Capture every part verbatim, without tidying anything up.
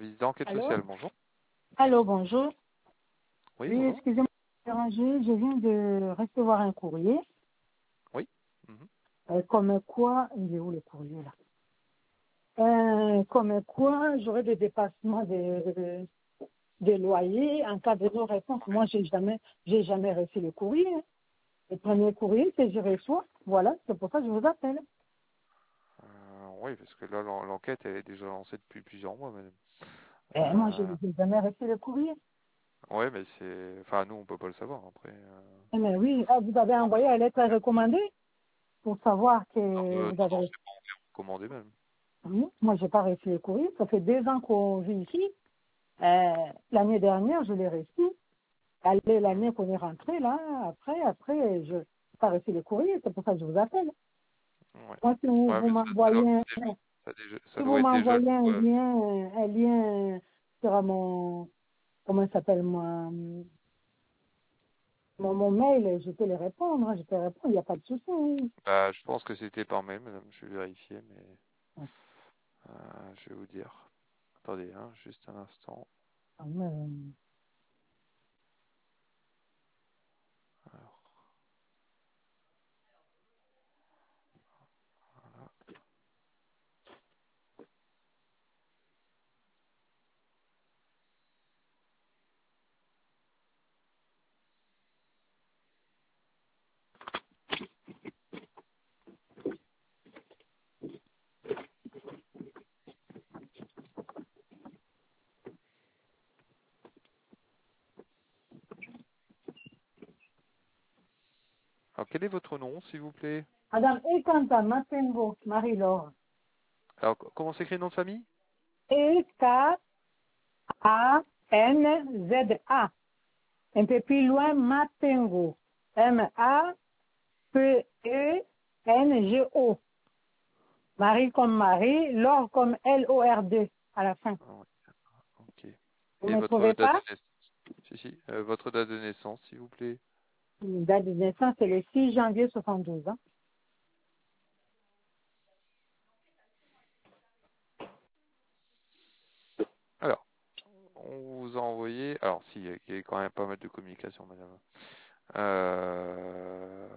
service d'enquête Allô? sociale, bonjour. Allô, bonjour. Oui, Oui, bonjour. excusez-moi de vous déranger. Je viens de recevoir un courrier. Oui. Mhm. Euh, comme quoi, il est où le courrier là? Euh, comme quoi, j'aurais des dépassements des des loyers en cas de non-réponse. Moi, j'ai jamais, j'ai jamais reçu le courrier. Le premier courrier que je reçois, voilà, c'est pour ça que je vous appelle. Euh, oui, parce que là, l'en- l'enquête, elle est déjà lancée depuis plusieurs mois, madame. Et moi, je Euh, n'ai jamais reçu le courrier. ouais, mais c'est... Enfin, nous, on peut pas le savoir, après. Euh... Eh bien, oui, ah, vous avez envoyé la lettre recommandée pour savoir que Euh, vous non, non, avez. c'est pas commandé, même. Oui, moi, j'ai pas reçu le courrier. Ça fait deux ans qu'on vit ici. Euh, l'année dernière, je l'ai reçu. Allez, Mhm. l'année qu'on est rentré, là, après, après, je n'ai pas reçu le courrier. C'est pour ça que je vous appelle. Ouais. Moi, si vous, Ouais, vous mais ça, ça doit, m'envoyez un, ça, déjà- ça si vous doit être déjà... m'envoyez un Ouais. lien, un lien sur mon, comment ça s'appelle, moi, mon, mon mail, je peux les répondre. hein, Je peux répondre, il n'y a pas de souci. Bah, je pense que c'était par mail, madame. Je vais vérifier, mais euh, je vais vous dire. Attendez, hein, juste un instant. Ah, mais, Alors, voilà. Alors, quel est votre nom, s'il vous plaît? Madame Ekanta Matengo, Marie-Laure. Alors, co- comment s'écrit le nom de famille? E K A N Z A. Un peu plus loin, Matengo. M A P E N G O. Marie comme Marie, Laure comme L O R D à la fin. Ah, ouais, ok. Vous Et ne me votre trouvez date de pas? naissance? Si, si. Euh, votre date de naissance, s'il vous plaît. La date de naissance, c'est le six janvier soixante-douze. Hein. Alors, on vous a envoyé... Alors, si, il y a quand même pas mal de communication, madame. Euh,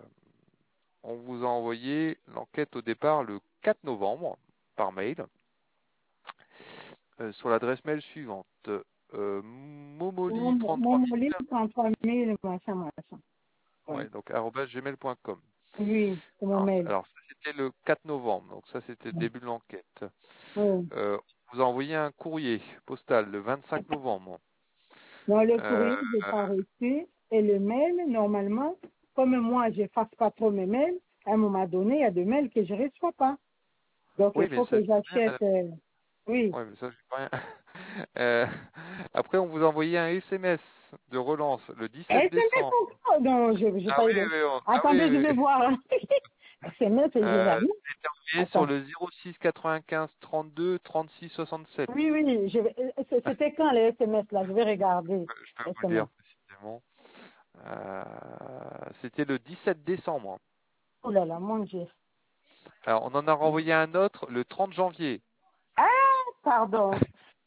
On vous a envoyé l'enquête au départ le quatre novembre, par mail, euh, sur l'adresse mail suivante. Euh, Mon, momoli mon trente-trois mollet, mille, trente-trois mille, machin, machin. Ouais. ouais, donc arobase gmail point com. Oui, c'est mon Alors, mail. alors, ça c'était le quatre novembre, donc ça c'était le Oui. début de l'enquête. Oui. Euh, on vous a envoyé un courrier postal le vingt-cinq novembre. Dans le Euh, courrier, je n'ai pas reçu. Et le mail, normalement, comme moi, je ne fasse pas trop mes mails, à un moment donné, il y a des mails que je ne reçois pas. Donc, il oui, mais faut ça, que je sais rien, j'achète. euh, oui. ouais, mais ça, je sais pas rien. Euh, après, on vous a envoyé un S M S de relance le dix-sept S M S décembre. encore? Non, je n'ai Ah pas oui, eu de. oui, on- ah oui, Attendez, je vais oui. voir. S M S, je n'ai Euh, jamais. c'était envoyé sur Attends. le zéro six quatre-vingt-quinze trente-deux trente-six soixante-sept. Oui, oui, je vais- euh, c- c'était quand les S M S là? Je vais regarder. Je peux vous le S M S. dire précisément. Euh, c'était le dix-sept décembre. Oh là là, mon Dieu. Alors, on en a renvoyé un autre le trente janvier. Ah, pardon.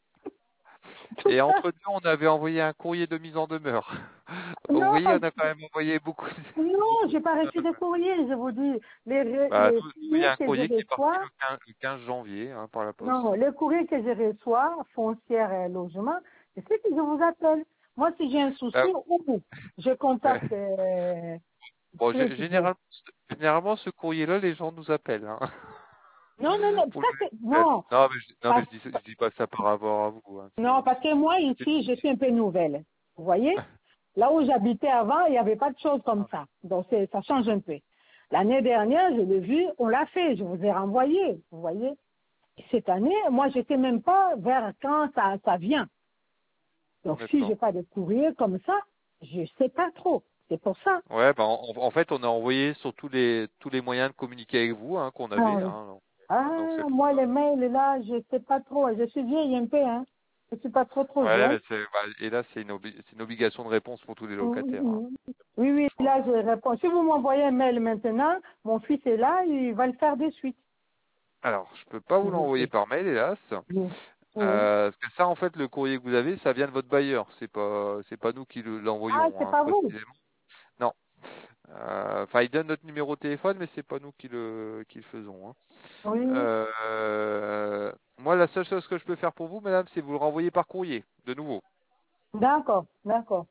Tout Et ça. entre deux, on avait envoyé un courrier de mise en demeure. Vous Non, voyez, on a quand même envoyé beaucoup de... non, beaucoup j'ai pas reçu de de- courrier, je vous dis. Les, re- Bah, les nous, nous, il y courriers a un que je courrier qui est parti reçois, le quinze, le quinze janvier hein, par la non, poste. les courriers que je reçois, foncière et logement, c'est ce que je vous appelle. Moi, si j'ai un souci, Ah, ou je ouais. contacte euh, Bon, ceux gé- qui viennent. généralement, généralement, ce courrier-là, les gens nous appellent. Hein. Non, non, non, Pour ça le- c'est, euh, non, non, mais je, non, mais parce, je dis, je dis pas ça par rapport à vous. Hein. non, C'est, parce que moi, c'est- ici, je suis un peu nouvelle. Vous voyez? Là où j'habitais avant, il n'y avait pas de choses comme ça. Donc, c'est- ça change un peu. L'année dernière, je l'ai vu, on l'a fait, je vous ai renvoyé, vous voyez. Cette année, moi, je ne sais même pas vers quand ça, ça vient. Donc, si je n'ai D'accord. pas de courrier comme ça, je ne sais pas trop. C'est pour ça. Ouais, bah, en, en fait, on a envoyé sur tous les tous les moyens de communiquer avec vous hein, qu'on Ah, avait. oui. Hein, donc Ah, donc c'est pour moi, ça. les mails, là, je ne sais pas trop. Je suis vieille un peu, hein. Je ne suis pas trop, trop Ouais, jeune. mais c'est, bah, et là, c'est une, obli- c'est une obligation de réponse pour tous les Mm, mm, locataires. Hein. mm. Oui, oui, Choix, là, hein. je réponds. Si vous m'envoyez un mail maintenant, mon fils est là, il va le faire de suite. Alors, je peux pas vous S'il vous l'envoyer plaît. par mail, hélas. Oui. Oui. Euh, parce que ça, en fait, le courrier que vous avez, ça vient de votre bailleur. C'est pas, c'est pas nous qui le- Ah, l'envoyons, c'est hein, pas vous? précisément. Non. Euh, Enfin, il donne notre numéro de téléphone, mais c'est pas nous qui le, qui le faisons, hein. Oui. Euh, moi, la seule chose que je peux faire pour vous, madame, c'est vous le renvoyer par courrier, de nouveau. D'accord, d'accord.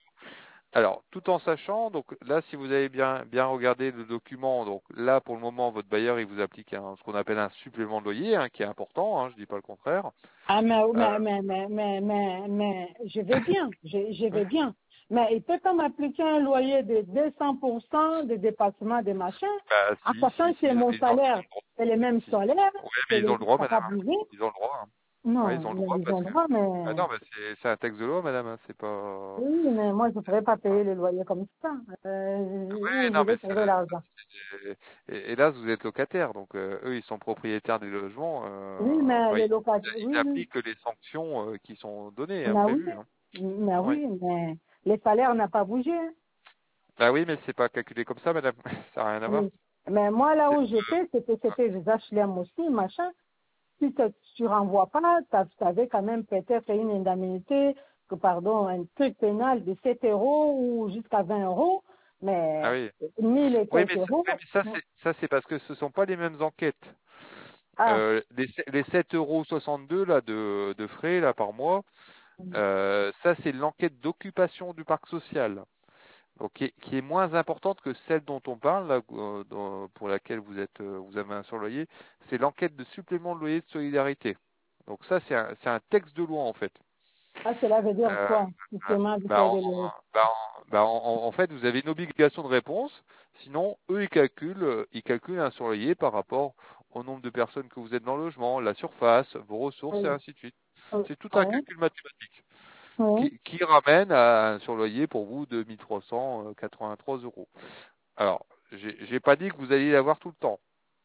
Alors, tout en sachant, donc là, si vous avez bien, bien regardé le document, donc là, pour le moment, votre bailleur, il vous applique un, ce qu'on appelle un supplément de loyer, hein, qui est important, hein, je dis pas le contraire. Ah, mais, Euh, mais, mais, mais, mais, mais, mais je vais bien, je, je vais bien. Mais il peut pas m'appliquer un loyer de deux cents pour cent de dépassement des machins, bah, en si, si, sachant si, que ils ont, mon ils ont, ils ont salaire, le droit. c'est le même Si, si. salaire, Ouais, mais c'est ils ont le, le droit, ça n'a madame, pas hein. bougé. Ils ont le droit, hein. Ouais, ils Non, ont le mais droit ils parce ont le que, droit, ah mais non, mais c'est, c'est un texte de loi, madame, hein, c'est pas, oui, mais moi je ne pourrais pas hein. payer le loyer comme ça. Euh, Ouais, où je non, mais vais ça, trouver l'argent? c'est- et, et là, vous êtes locataire, donc euh, eux, ils sont propriétaires des logements. Oui, Euh, mais enfin, les ils, locataires, ils oui, oui, appliquent les sanctions euh, qui sont données, hein, mais oui, prévues, hein. mais Ouais. oui, mais les salaires n'ont pas bougé, hein. Bah oui, mais c'est pas calculé comme ça, madame. Ça n'a rien à voir. Oui. Mais moi, là C'est- où j'étais, c'était, c'était des H L M aussi, machin. Si tu tu renvoies pas, tu avais quand même peut-être une indemnité, que, pardon, un truc pénal de sept euros ou jusqu'à vingt euros, Ah mais oui. mille et Oui, quelques mais, ça- euros. oui, mais ça, Non. c'est ça, c'est parce que ce sont pas les mêmes enquêtes. Ah, Euh, les, se- les sept euros soixante-deux là de, de frais là par mois, euh, ça c'est l'enquête d'occupation du parc social. Donc, qui est, qui est moins importante que celle dont on parle, là, euh, dans- pour laquelle vous êtes, euh, vous avez un surloyer, c'est l'enquête de supplément de loyer de solidarité. Donc ça, c'est un, c'est un texte de loi en fait. ah, cela veut dire Euh, quoi? euh, Justement, du bah, fait en, de le... bah, en, bah, en- en fait, vous avez une obligation de réponse. Sinon, eux, ils calculent, euh, ils calculent un surloyer par rapport au nombre de personnes que vous êtes dans le logement, la surface, vos ressources et Oui, ainsi de suite. oui, C'est tout un oui, calcul mathématique oui. qui, qui ramène à un surloyer pour vous de mille trois cent quatre-vingt-trois euros. Alors, j'ai j'ai pas dit que vous alliez l'avoir tout le temps,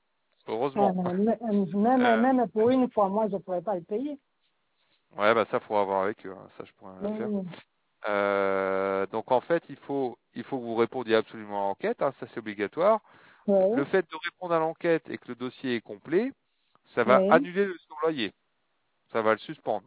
Ah, heureusement. mais Même, Euh, même, même pour une fois, moi, je ne pourrais pas le payer. ouais, bah ça, faut avoir avec eux, hein. Ça, je pourrais rien faire. Oui, Euh, donc en fait, il faut, il faut que vous répondiez absolument à l'enquête, hein, ça c'est obligatoire. Le oui, fait de répondre à l'enquête et que le dossier est complet, ça va oui, annuler le surloyer, ça va le suspendre.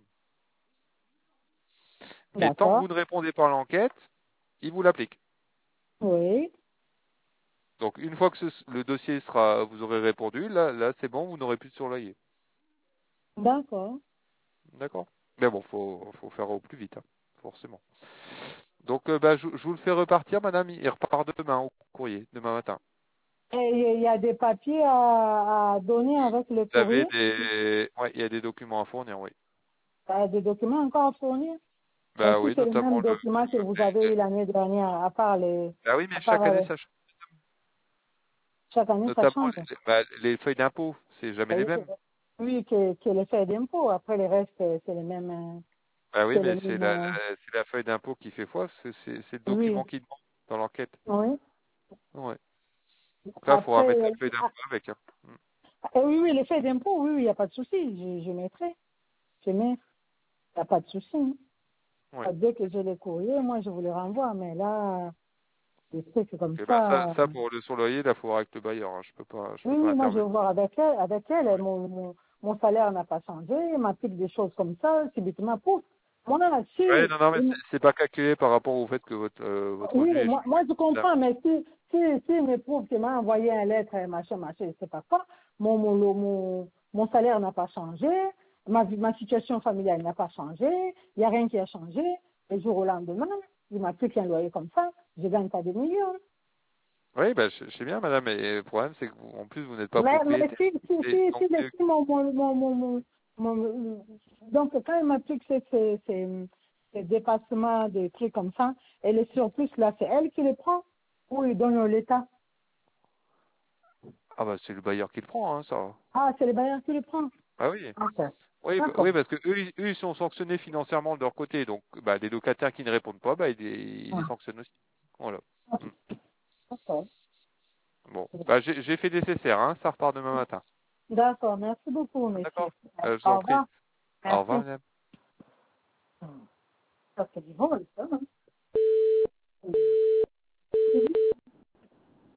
Mais tant que d'accord, vous ne répondez pas à l'enquête, il vous l'applique. oui, Donc une fois que ce- le dossier sera, vous aurez répondu, là, là c'est bon, vous n'aurez plus de surloyer. d'accord. D'accord? Mais bon, faut, faut faire au plus vite, hein, forcément. Donc, euh, bah, je, je vous le fais repartir, madame. Il repart demain au courrier, demain matin. Et il y a des papiers à, à donner avec le Vous avez courrier, des, ouais, il y a des documents à fournir, oui. euh, des documents encore à fournir. Et Bah si oui, c'est le notamment même le, document que vous les- avez les- eu l'année dernière, à part les, bah oui, mais à part chaque année euh, ça change. chaque année, ça Notamment change. les, bah, les feuilles d'impôt, c'est jamais les Oui, mêmes. oui, que, que les frais d'impôt. Après, le reste, c'est c'est les mêmes, euh, Bah oui, c'est les mais c'est mêmes, la, euh, la- c'est la feuille d'impôt qui fait foi, c'est c'est- c'est le oui, document qui demande dans l'enquête. oui. Ouais. Donc là, il faudra Après, mettre euh, la feuille ah, d'impôt avec, hein. Mm. eh oui, oui, les frais d'impôt, oui, oui, il n'y a pas de souci. Je, je mettrai. Je mets. Il n'y a pas de souci, hein. Ouais. Dès que j'ai les courriers, moi, je vous les renvoie. Mais là, des trucs comme Ok, bah ça, ça. ça pour le surloyer, là, il faudra avec le bailleur, hein. Je peux pas, je Oui, peux pas oui, moi, je vais intervenir. voir avec elle. Avec elle, Ouais. mon, mon, mon salaire n'a pas changé. Elle m'applique des choses comme ça. Subitement, pouf. Moi, Ouais, si, non, non, mais c'est c'est pas calculé par rapport au fait que votre, euh, votre oui, revenu ait moi, changé, moi, je madame. comprends, mais si, si, si il me prouve qu'il m'a envoyé un lettre, machin, machin, je sais pas quoi, mon, mon, le- mon, mon salaire n'a pas changé, ma, vie- ma situation familiale n'a pas changé, il n'y a rien qui a changé. Le jour au lendemain, il m'a pris qu'un loyer comme ça, je gagne pas des millions. Oui, bah, je, je sais bien, madame, mais le problème, c'est que vous, en plus, vous n'êtes pas Mais, mais propriétaire. si, si, Et si, donc, si, le- c'est- si mon, mon, mon, mon, mon, mon- donc quand il m'applique ces, ces, ces, ces dépassements, des trucs comme ça, et le surplus, là, c'est elle qui les prend, ou il donne à l'État. ah bah, c'est le bailleur qui le prend, hein, ça. Ah, c'est le bailleur qui les prend. Ah oui. Ok. Oui, bah- D'accord. oui, parce que eux, ils, eux, ils sont sanctionnés financièrement de leur côté. Donc, bah, les locataires qui ne répondent pas, bah, ils, les ils les Ah, sanctionnent aussi. Voilà. ok. Mm. D'accord. Bon, bah, j'ai j'ai fait nécessaire, hein, ça repart demain matin. D'accord. Merci beaucoup, monsieur. D'accord. Euh, je vous Au en prie. revoir. Au revoir, Merci. madame. Ça, c'est du vol, ça, hein.